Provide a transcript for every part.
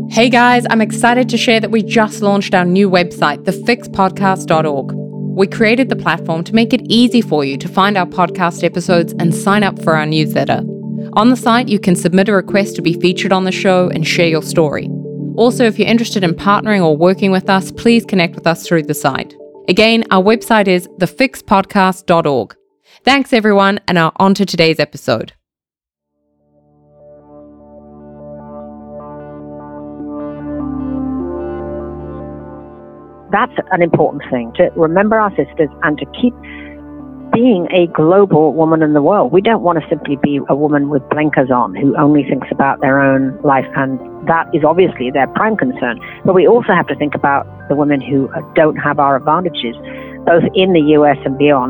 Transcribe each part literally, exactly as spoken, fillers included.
Hey guys, I'm excited to share that we just launched our new website, the fix podcast dot org. We created the platform to make it easy for you to find our podcast episodes and sign up for our newsletter. On the site, you can submit a request to be featured on the show and share your story. Also, if you're interested in partnering or working with us, please connect with us through the site. Again, our website is the fix podcast dot org. Thanks everyone, and now on to today's episode. That's an important thing, to remember our sisters and to keep being a global woman in the world. We don't want to simply be a woman with blinkers on who only thinks about their own life, and that is obviously their prime concern. But we also have to think about the women who don't have our advantages, both in the U S and beyond.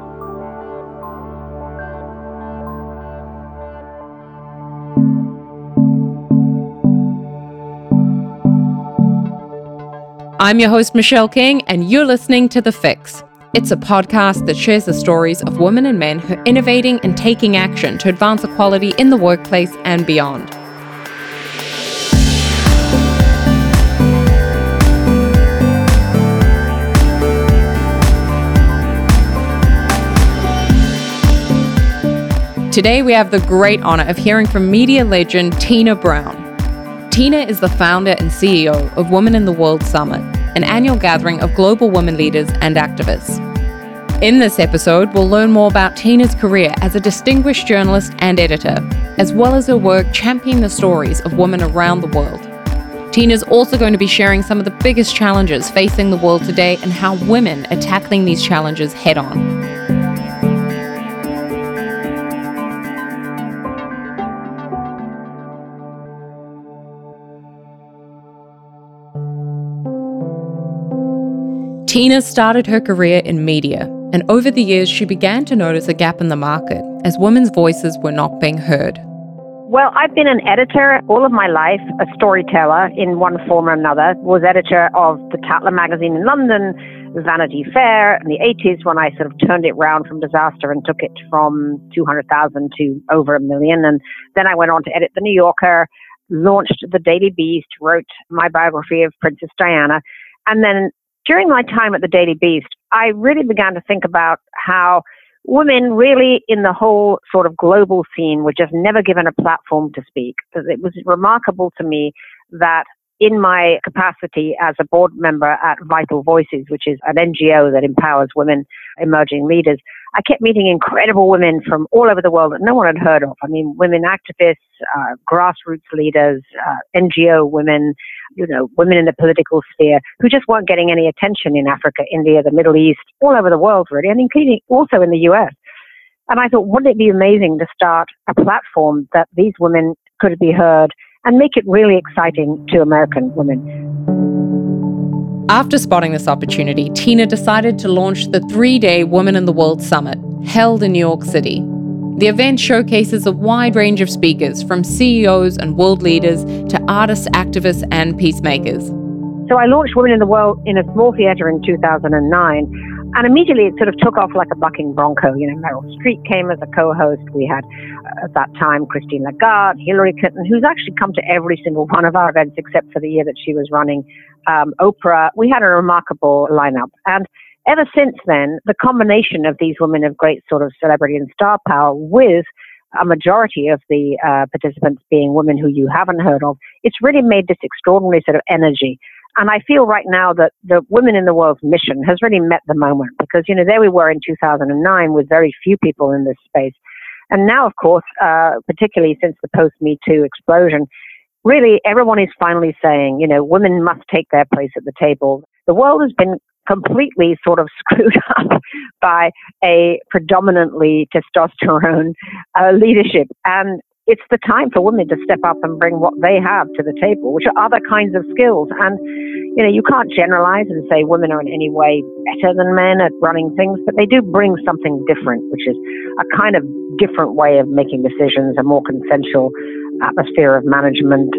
I'm your host, Michelle King, and you're listening to The Fix. It's a podcast that shares the stories of women and men who are innovating and taking action to advance equality in the workplace and beyond. Today, we have the great honor of hearing from media legend Tina Brown. Tina is the founder and C E O of Women in the World Summit, an annual gathering of global women leaders and activists. In this episode, we'll learn more about Tina's career as a distinguished journalist and editor, as well as her work championing the stories of women around the world. Tina's also going to be sharing some of the biggest challenges facing the world today and how women are tackling these challenges head-on. Tina started her career in media, and over the years she began to notice a gap in the market as women's voices were not being heard. Well, I've been an editor all of my life, a storyteller in one form or another. Was editor of the Tatler magazine in London, Vanity Fair in the eighties, when I sort of turned it round from disaster and took it from two hundred thousand to over a million. And then I went on to edit the New Yorker, launched the Daily Beast, wrote my biography of Princess Diana, and then during my time at the Daily Beast, I really began to think about how women really in the whole sort of global scene were just never given a platform to speak. It was remarkable to me that in my capacity as a board member at Vital Voices, which is an N G O that empowers women emerging leaders, I kept meeting incredible women from all over the world that no one had heard of. I mean, women activists, uh, grassroots leaders, uh, N G O women, you know, women in the political sphere who just weren't getting any attention in Africa, India, the Middle East, all over the world, really, and including also in the U S. And I thought, wouldn't it be amazing to start a platform that these women could be heard and make it really exciting to American women? After spotting this opportunity, Tina decided to launch the three-day Women in the World Summit, held in New York City. The event showcases a wide range of speakers, from C E Os and world leaders to artists, activists, and peacemakers. So I launched Women in the World in a small theater in two thousand nine, and immediately it sort of took off like a bucking bronco. You know, Meryl Streep came as a co-host. We had, uh, at that time, Christine Lagarde, Hillary Clinton, who's actually come to every single one of our events except for the year that she was running, um, Oprah. We had a remarkable lineup. And ever since then, the combination of these women of great sort of celebrity and star power with a majority of the uh, participants being women who you haven't heard of, it's really made this extraordinary sort of energy. And I feel right now that the Women in the World's mission has really met the moment because, you know, there we were in two thousand nine with very few people in this space. And now, of course, uh, particularly since the post-Me Too explosion, really everyone is finally saying, you know, women must take their place at the table. The world has been completely sort of screwed up by a predominantly testosterone uh, leadership. And it's the time for women to step up and bring what they have to the table, which are other kinds of skills. And, you know, you can't generalize and say women are in any way better than men at running things, but they do bring something different, which is a kind of different way of making decisions, a more consensual atmosphere of management.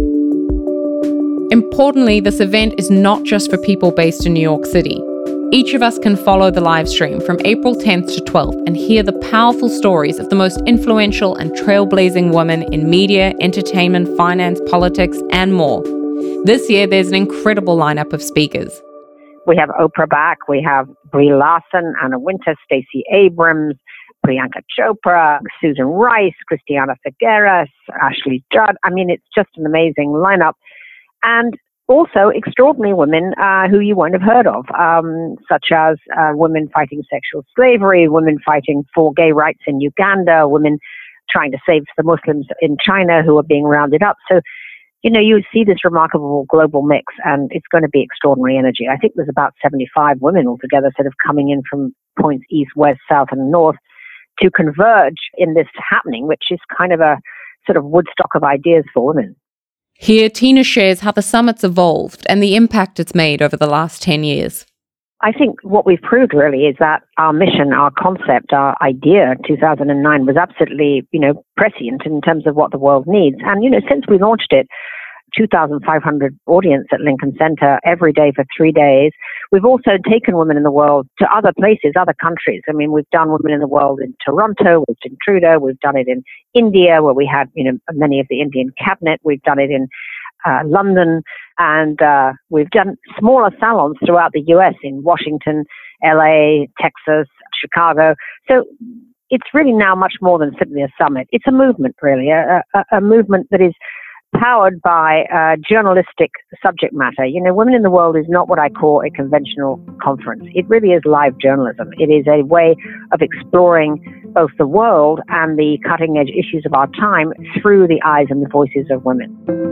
Importantly, this event is not just for people based in New York City. Each of us can follow the live stream from April tenth to twelfth and hear the powerful stories of the most influential and trailblazing women in media, entertainment, finance, politics, and more. This year, there's an incredible lineup of speakers. We have Oprah back, we have Brie Larson, Anna Wintour, Stacey Abrams, Priyanka Chopra, Susan Rice, Christiana Figueres, Ashley Judd. I mean, it's just an amazing lineup. And also extraordinary women uh, who you won't have heard of, um, such as uh, women fighting sexual slavery, women fighting for gay rights in Uganda, women trying to save the Muslims in China who are being rounded up. So, you know, you see this remarkable global mix, and it's going to be extraordinary energy. I think there's about seventy-five women altogether sort of coming in from points east, west, south, and north to converge in this happening, which is kind of a sort of Woodstock of ideas for women. Here, Tina shares how the summit's evolved and the impact it's made over the last ten years. I think what we've proved really is that our mission, our concept, our idea, two thousand nine, was absolutely, you know, prescient in terms of what the world needs. And, you know, since we launched it, two thousand five hundred audience at Lincoln Center every day for three days. We've also taken Women in the World to other places, other countries. I mean, we've done Women in the World in Toronto, we've done Trudeau, we've done it in India, where we had, you know, many of the Indian cabinet. We've done it in uh, London, and uh, we've done smaller salons throughout the U S in Washington, L A, Texas, Chicago. So it's really now much more than simply a summit. It's a movement, really, a, a, a movement that is powered by uh, journalistic subject matter. You know, Women in the World is not what I call a conventional conference. It really is live journalism. It is a way of exploring both the world and the cutting-edge issues of our time through the eyes and the voices of women.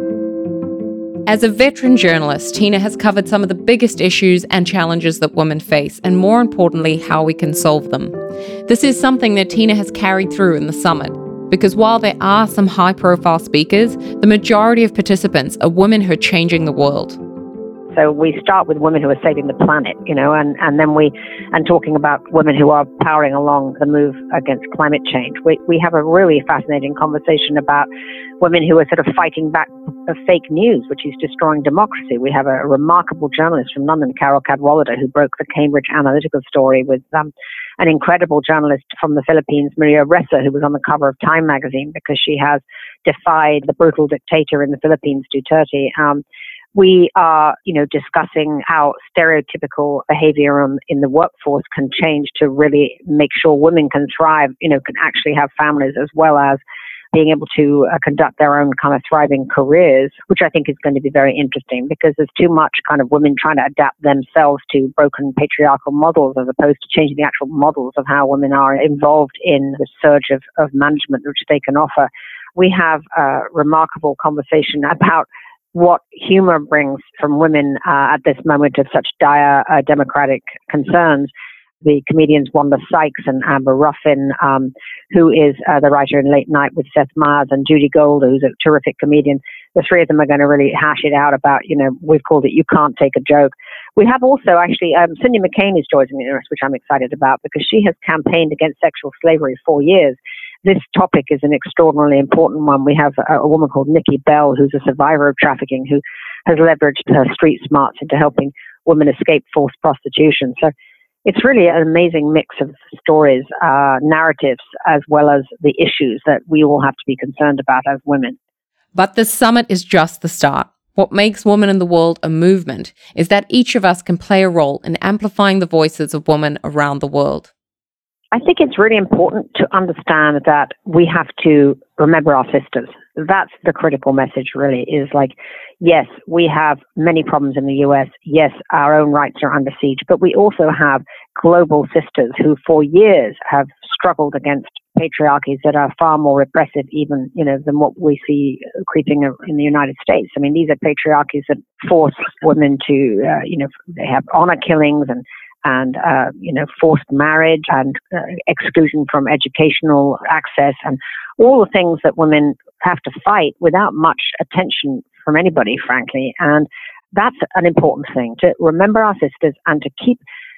As a veteran journalist, Tina has covered some of the biggest issues and challenges that women face, and more importantly, how we can solve them. This is something that Tina has carried through in the summit, because while there are some high-profile speakers, the majority of participants are women who are changing the world. So we start with women who are saving the planet, you know, and, and then we, and talking about women who are powering along the move against climate change. We, we have a really fascinating conversation about women who are sort of fighting back of fake news, which is destroying democracy. We have a remarkable journalist from London, Carol Cadwalladr, who broke the Cambridge Analytica story with um, an incredible journalist from the Philippines, Maria Ressa, who was on the cover of Time magazine because she has defied the brutal dictator in the Philippines, Duterte. Um, we are, you know, discussing how stereotypical behavior in, in the workforce can change to really make sure women can thrive, you know, can actually have families as well as being able to uh, conduct their own kind of thriving careers, which I think is going to be very interesting because there's too much kind of women trying to adapt themselves to broken patriarchal models as opposed to changing the actual models of how women are involved in the surge of, of management which they can offer. We have a remarkable conversation about what humor brings from women uh, at this moment of such dire uh, democratic concerns. The comedians Wanda Sykes and Amber Ruffin, um, who is uh, the writer in Late Night with Seth Meyers, and Judy Gold, who's a terrific comedian. The three of them are going to really hash it out about, you know, we've called it You Can't Take a Joke. We have also actually, um, Cindy McCain is joining us, which I'm excited about because she has campaigned against sexual slavery for years. This topic is an extraordinarily important one. We have a, a woman called Nikki Bell, who's a survivor of trafficking, who has leveraged her street smarts into helping women escape forced prostitution. So it's really an amazing mix of stories, uh, narratives, as well as the issues that we all have to be concerned about as women. But the summit is just the start. What makes Women in the World a movement is that each of us can play a role in amplifying the voices of women around the world. I think it's really important to understand that we have to remember our sisters. That's the critical message, really, is like, yes, we have many problems in the U S. Yes, our own rights are under siege, but we also have global sisters who for years have struggled against patriarchies that are far more repressive even, you know, than what we see creeping in the United States. I mean, these are patriarchies that force women to, uh, you know, they have honor killings and and, uh, you know, forced marriage and uh, exclusion from educational access and all the things that women have to fight without much attention from anybody, frankly. And that's an important thing, to remember our sisters and to keep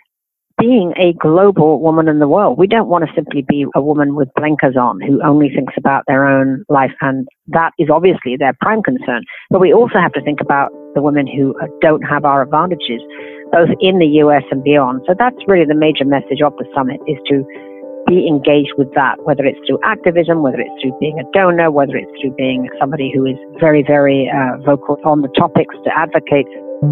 being a global woman in the world. We don't want to simply be a woman with blinkers on who only thinks about their own life, and that is obviously their prime concern. But we also have to think about the women who don't have our advantages, both in the U S and beyond. So that's really the major message of the summit, is to be engaged with that, whether it's through activism, whether it's through being a donor, whether it's through being somebody who is very, very uh, vocal on the topics to advocate.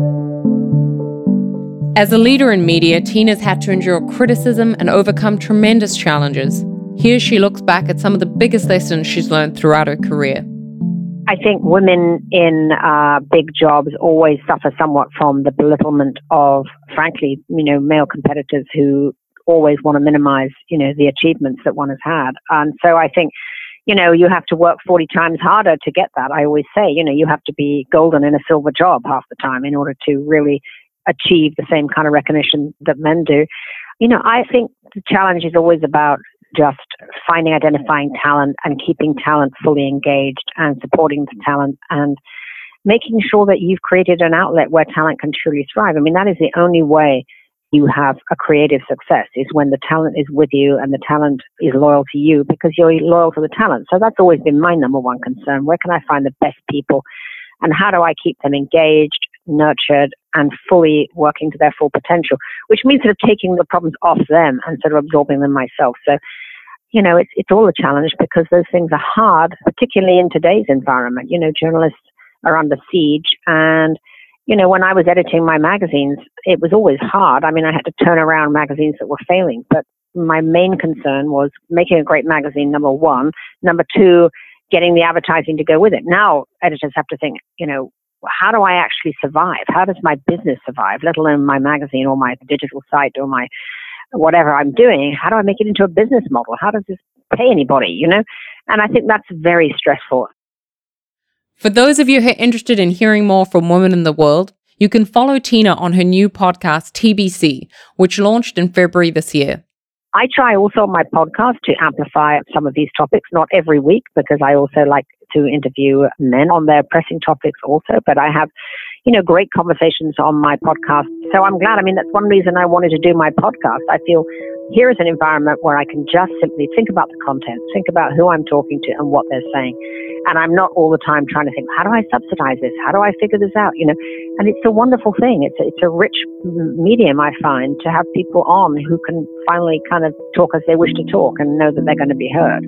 As a leader in media, Tina's had to endure criticism and overcome tremendous challenges. Here she looks back at some of the biggest lessons she's learned throughout her career. I think women in uh, big jobs always suffer somewhat from the belittlement of, frankly, you know, male competitors who always want to minimize, you know, the achievements that one has had. And so I think, you know, you have to work forty times harder to get that. I always say, you know, you have to be golden in a silver job half the time in order to really achieve the same kind of recognition that men do. You know, I think the challenge is always about just finding, identifying talent and keeping talent fully engaged and supporting the talent and making sure that you've created an outlet where talent can truly thrive. I mean, that is the only way you have a creative success, is when the talent is with you and the talent is loyal to you because you're loyal to the talent. So that's always been my number one concern. Where can I find the best people and how do I keep them engaged, nurtured, and fully working to their full potential, which means sort of taking the problems off them and sort of absorbing them myself. So, you know, it's it's all a challenge because those things are hard, particularly in today's environment. You know, journalists are under siege. And, you know, when I was editing my magazines, it was always hard. I mean, I had to turn around magazines that were failing. But my main concern was making a great magazine, number one. Number two, getting the advertising to go with it. Now, editors have to think, you know, how do I actually survive? How does my business survive, let alone my magazine or my digital site or my whatever I'm doing? How do I make it into a business model? How does this pay anybody, you know? And I think that's very stressful. For those of you who are interested in hearing more from women in the world, you can follow Tina on her new podcast, T B C, which launched in February this year. I try also on my podcast to amplify some of these topics, not every week, because I also like to interview men on their pressing topics also, but I have, you know, great conversations on my podcast. So I'm glad. I mean, that's one reason I wanted to do my podcast. I feel here is an environment where I can just simply think about the content, think about who I'm talking to and what they're saying. And I'm not all the time trying to think, how do I subsidize this? How do I figure this out? You know, and it's a wonderful thing. It's a, it's a rich medium, I find, to have people on who can finally kind of talk as they wish to talk and know that they're going to be heard.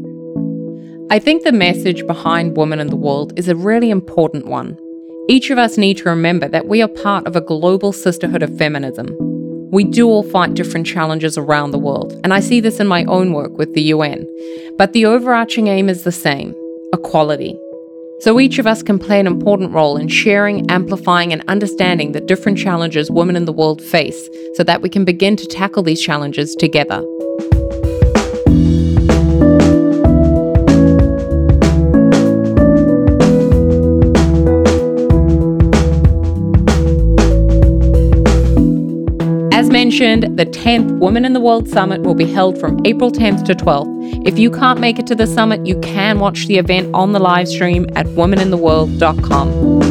I think the message behind Women in the World is a really important one. Each of us need to remember that we are part of a global sisterhood of feminism. We do all fight different challenges around the world, and I see this in my own work with the U N. But the overarching aim is the same: equality. So each of us can play an important role in sharing, amplifying, and understanding the different challenges women in the world face so that we can begin to tackle these challenges together. As mentioned, the tenth Women in the World Summit will be held from April tenth to twelfth. If you can't make it to the summit, you can watch the event on the live stream at women in the world dot com.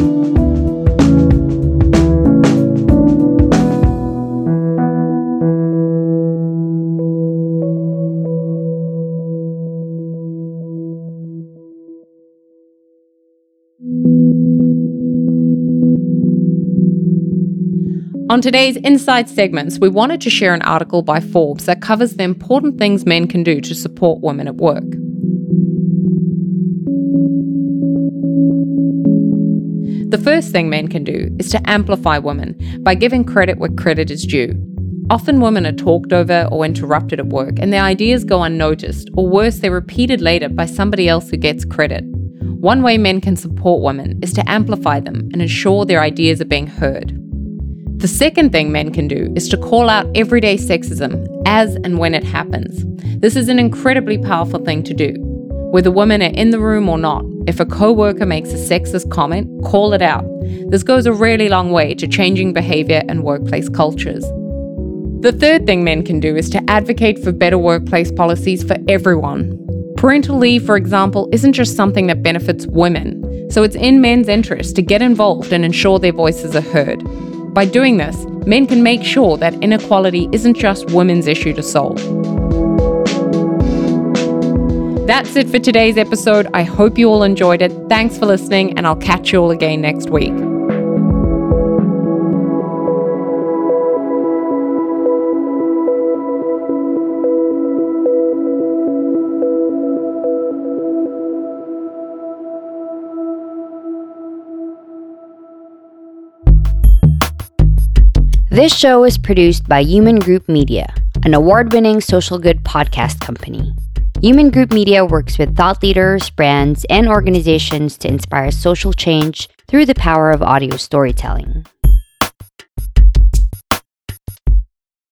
On today's Inside segments, we wanted to share an article by Forbes that covers the important things men can do to support women at work. The first thing men can do is to amplify women by giving credit where credit is due. Often women are talked over or interrupted at work and their ideas go unnoticed, or worse, they're repeated later by somebody else who gets credit. One way men can support women is to amplify them and ensure their ideas are being heard. The second thing men can do is to call out everyday sexism as and when it happens. This is an incredibly powerful thing to do. Whether women are in the room or not, if a co-worker makes a sexist comment, call it out. This goes a really long way to changing behavior and workplace cultures. The third thing men can do is to advocate for better workplace policies for everyone. Parental leave, for example, isn't just something that benefits women, so it's in men's interest to get involved and ensure their voices are heard. By doing this, men can make sure that inequality isn't just women's issue to solve. That's it for today's episode. I hope you all enjoyed it. Thanks for listening, and I'll catch you all again next week. This show is produced by Human Group Media, an award-winning social good podcast company. Human Group Media works with thought leaders, brands, and organizations to inspire social change through the power of audio storytelling.